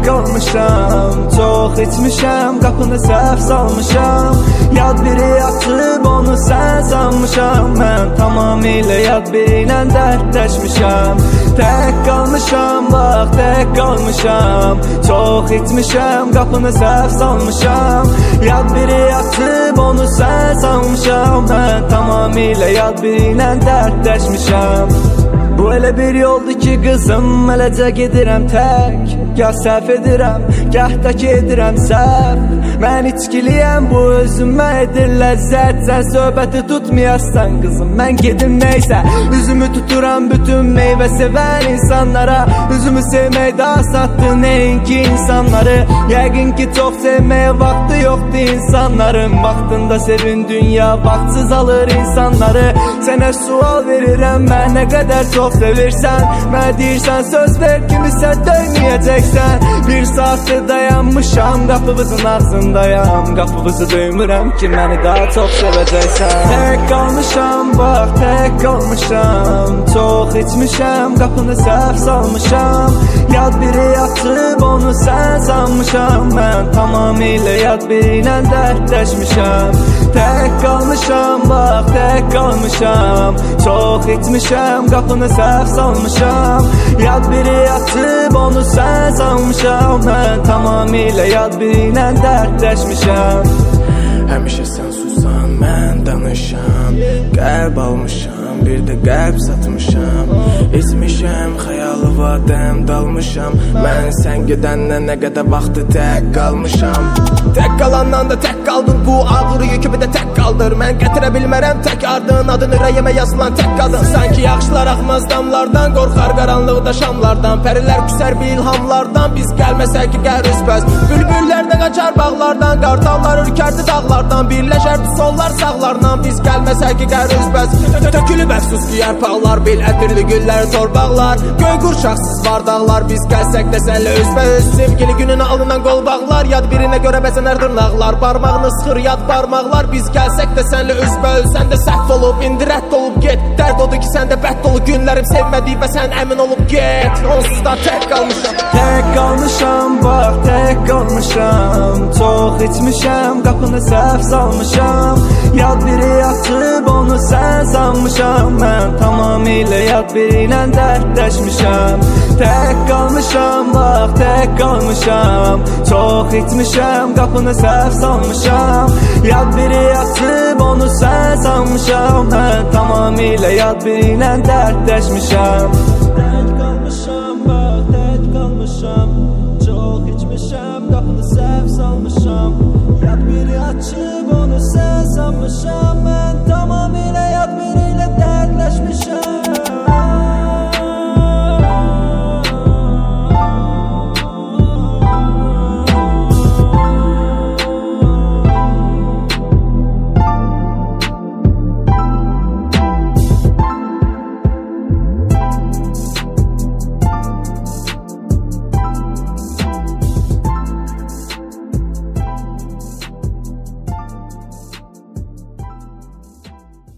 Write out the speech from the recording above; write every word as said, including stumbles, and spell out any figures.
qalmışam, çox içmişəm, qapını səhv salmışam. Yad biri açıb onu sən sanmışam. Mən tamamilə yad biriyle dərdləşmişəm. Tək qalmışam, bax tək qalmışam, çox içmişəm, qapını səhv salmışam. Yad biri açıb onu sən sanmışam. Mən tamamilə yad biriyle dərdləşmişəm. Bu elə bir yoldur ki qızım, eləcə gedirəm tək. Gah səhv edirəm, gah da ki edirəm səhv. Mən içkiliyəm, bu özümə edir ləzzət. Sən söhbəti tutmayassan qızım, mən gedim neysə. Üzümü tuturam bütün meyvə sevən insanlara. Üzümü sevməkdə asaddır neyinki insanları. Yəqin ki çox sevməyə vaxtı yoxdur insanların. Vaxtında sevin dünya, vaxtsız alır insanları. Sənə sual verirəm, mən nə qədər çox sevirsən. Mən deyirsən söz ver kimisə döyməyəcəksən. Bir saatdır dayanmışam, qapımızın ağzındayam. Qapımızı döymürəm ki məni daha çox sevəcəksən. Tək qalmışam, bax tək qalmışam, çox içmişəm, qapını səhv salmışam. Yad biri açıb onu sən sanmışam. Mən tamamilə yad biriyle dərdləşmişəm. Tək qalmışam, bax tək qalmışam, çox içmişəm, qapını səhv salmışam. Yad biri açıb onu sən sanmışam. Mən tamamilə yad biriyle dərdləşmişəm. Həmişə sən susan, mən danışam. Qəlb almışam, bir də qəlb satmışam. İçmişəm, xəyalı vadəm dalmışam. Mən sən gedəndən nə qədər vaxtı tək qalmışam. Tək qalandan da tək qaldır, bu ağır yükü bir də tək qaldır. Mən gətirə bilmərəm tək ardın, adın ürəyimə yazılan tək qadın. Sanki yaxşılar axmaz damlardan, qorxar qaranlıqda şamlardan. Pərilər küsər bir ilhamlardan, biz gəlməsək ki qəhər üzbəz. Bülbüllər də qaçar bağlardan, qartallar ürkərdi dağlardan. Birləşərdi sollar sağlardan, biz gəlməsək ki qəhər üzbəz. Tökülüb əfsus ki yarpaqlar, bil ətirli güllər torbaqlar. Göy qurşaqsız bardaqlar, biz gəlsək də sənlə üzbəüz. Sevgili gününə alınan qol bağlar, yad birinə görə bəzənər dırnaqlar. Barmağını sıxır yad barmaqlar, biz gəlsək də sənlə üzbəüz. Sən də səhv olub, indi rədd olub get. Dərd odur ki səndə bədd dolu günlərim sevmədi və sən əmin olub get. Onsuz da tək qalmışam. Tək qalmışam, bax tək qalmışam, çox içmişəm, qapını səhv salmışam. Yad biri açıb onu sən sanmışam. Mən tamamilə yad biriyle dərdləşmişəm. Tək qalmışam, bax tək qalmışam, çox içmişəm, qapını səhv salmışam. Yad biri açıb onu sən sanmışam. Mən tamamilə yad biriyle dərdləşmişəm.